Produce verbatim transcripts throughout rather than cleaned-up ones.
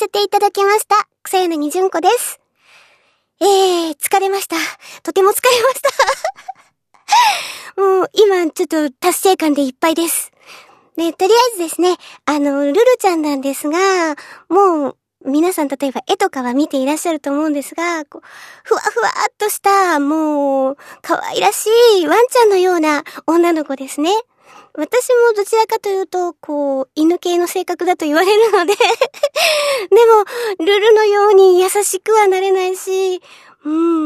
せていただきました。草柳純子です。えー、疲れました。とても疲れました。もう、今、ちょっと達成感でいっぱいです。で、とりあえずですね、あの、ルルちゃんなんですが、もう、皆さん例えば絵とかは見ていらっしゃると思うんですが、こうふわふわっとした、もう、可愛らしいワンちゃんのような女の子ですね。私もどちらかというと、こう、犬系の性格だと言われるので、でも、ルルのように優しくはなれないし、うん、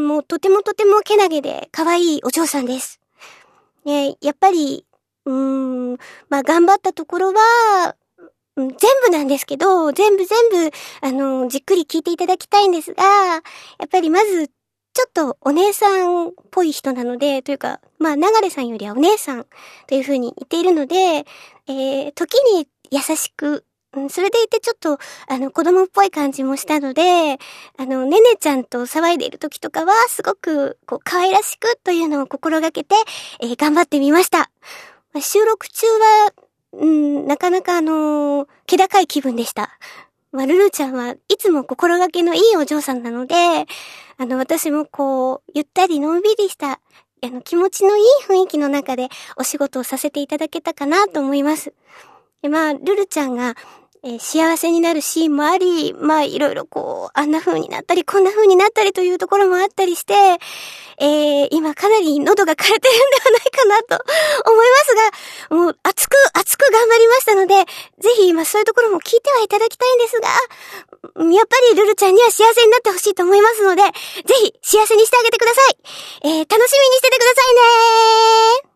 もうとてもとてもけなげで可愛いお嬢さんです。ね、やっぱり、うーん、まあ頑張ったところは、全部なんですけど、全部全部、あの、じっくり聞いていただきたいんですが、やっぱりまず、ちょっとお姉さんっぽい人なので、というか、まあ、流れさんよりはお姉さんという風に言っているので、えー、時に優しく、うん、それでいてちょっと、あの、子供っぽい感じもしたので、あの、ねねちゃんと騒いでいる時とかは、すごく、こう、可愛らしくというのを心がけて、えー、頑張ってみました。収録中は、うん、なかなかあのー、気高い気分でした。まあ、ルルちゃんはいつも心がけのいいお嬢さんなので、あの、私もこう、ゆったりのんびりした、あの、気持ちのいい雰囲気の中でお仕事をさせていただけたかなと思います。で、まあ、ルルちゃんが、えー、幸せになるシーンもあり、まあ、いろいろこう、あんな風になったり、こんな風になったりというところもあったりして、えー、今かなり喉が枯れてるんではないかなと思いますが、もう熱く熱く頑張りましたので、ぜひ今そういうところも聞いてはいただきたいんですが、やっぱりルルちゃんには幸せになってほしいと思いますので、ぜひ幸せにしてあげてください。えー、楽しみにしててくださいねー。